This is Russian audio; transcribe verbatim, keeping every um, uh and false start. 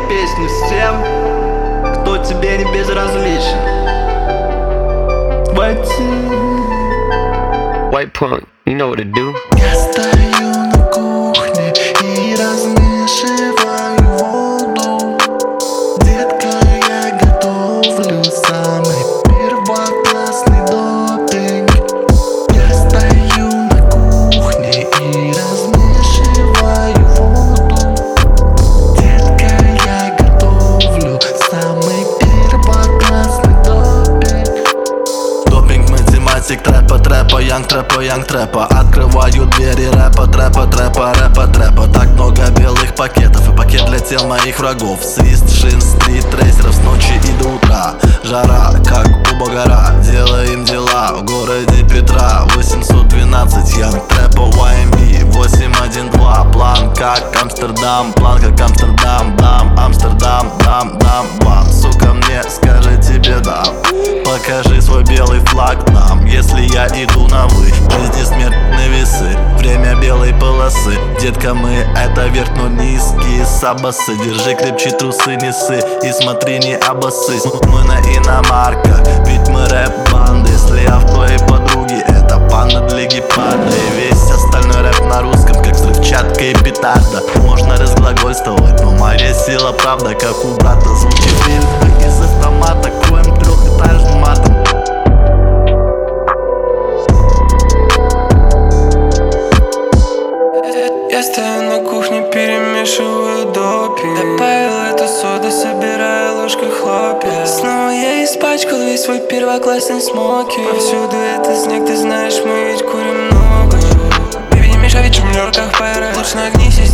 песню всем, кто тебе не безразличен. White punk, you know what to do. Я стою на кухне и размешиваю воду. Детка, я готовлю самый первоклассный допинг. Я стою на кухне и размешиваю воду. Детка, я готовлю самый первоклассный допинг. Допинг, математик, трэпа, трэпа, янг трэпа, янг трэпа. Открываю двери рэпа, трэпа, трэпа, рэпа, трэпа. Так много белых пакетов и пакет для тел моих врагов. Свист шин, стрит трейсеров с ночи и до утра. Жара, как у Багара, делаем дела в городе Петра. Восемьсот двенадцать, янг трэпа, уай эм би восемь один два. План как Амстердам, план как Амстердам. Дам, Амстердам, дам, дам вам. Сука, мне скажи тебе дам. Покажи свой белый флаг нам, если я иду на вы. Жизнь и смерть на весы, время белой полосы. Детка, мы это верх, но низкие сабасы. Держи крепче трусы, не ссы и смотри, не обоссысь. Мы на иномарках, ведь мы рэп-банды. Если я в твоей подруге, это панда для гепарда. И весь остальной рэп на русском, как взрывчатка и петарда. Можно разглагольствовать, но моя сила правда, как у брата. Звуки фильма из автомата, кроем трехэтажным матом. Я стою на кухне, перемешиваю допинг. Добавил эту соду, собираю ложкой хлопья. Снова я испачкал весь свой первоклассный смоки. Повсюду это снег, ты знаешь, мы ведь курим много. Бэби, не мешай, ведь в Нью-Йорках пора. Лучше нагнись,